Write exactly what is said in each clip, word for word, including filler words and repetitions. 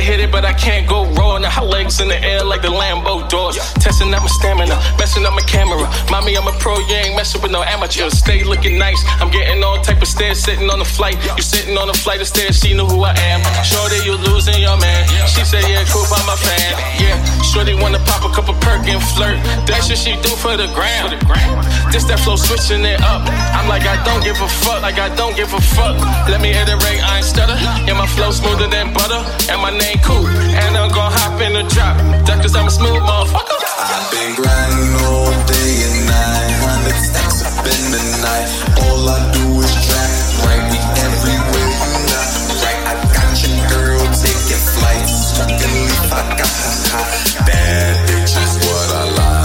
hit it, but I can't go raw. Now her legs in the air like the Lambo doors. Testing out my stamina, messing up my camera. Mommy, I'm a pro, you ain't messing with no amateur. Stay looking nice, I'm getting all type of stares sitting on the flight. You sitting on a flight of stairs, she knew who I am. Shorty, you losing your man. She said, yeah, cool, by my fan. Yeah, shorty wanna pop a couple perk and flirt. That shit she do for the gram. This that flow switching it up. I'm like, I don't give a fuck, like I don't give a fuck. Let me iterate, I ain't stutter. Yeah, my flow smoother than butter. And my name cool, and I'm gon' hop in the drop. That cause I'm a smooth motherfucker. I've been grinding all day and night. Hundred stacks up in the night. All I do is track. Right, we everywhere, you not right. I got your girl taking flights. Fucking leaf, I got her hot. Bad bitch is what I like.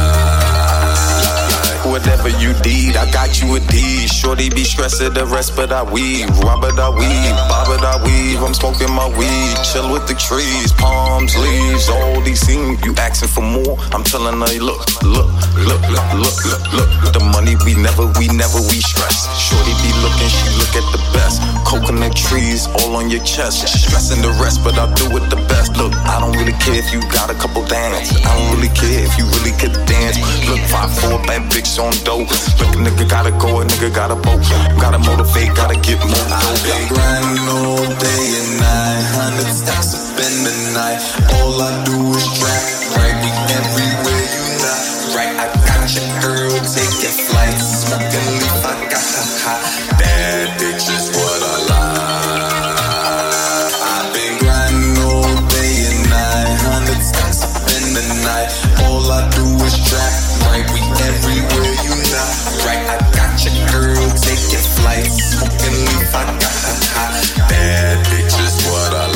Whatever you did, I got you a deed. Shorty be stressing the rest, but I weave. Robert, I weave. Bobbert, I weave. I'm smoking my weed. Chill with the trees, palms, leaves, all these things. You asking for more? I'm telling her, look, look, look, look, look, look, look. The money we never, we never, we stress. Shorty be looking, she look at the best. Coconut trees all on your chest. Stressing the rest, but I do it the best. Look, I don't really care if you got a couple dance. I don't really care if you really could dance. Look, five, four, bad bitch on dope. Look, a nigga gotta go, a nigga gotta boat. Gotta motivate, gotta get more dope. I've been grinding all day and night. Hundred stacks up in the night. All I do is track. Right, we everywhere, you not right. I got your girl taking flights. Smoking leaf, I got her hot. Bad bitch is what I like. I've been grinding all day and night. Hundred stacks up in the night. All I do is track. Right, we everywhere, you not right. I got your girl taking flights. Smoking leaf, I got her hot. Bad bitch is what I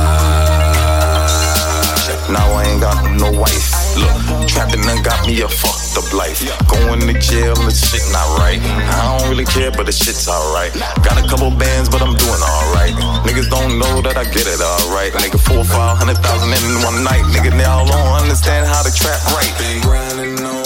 like. Now I ain't got no wife. Look, trapping done got me a fucked up life. Going to jail, this shit not right. I don't really care, but the shit's alright. Got a couple bands, but I'm doing alright. Niggas don't know that I get it alright. Nigga, four, five hundred thousand in one night. Nigga, they all don't understand how to trap right. Been grinding on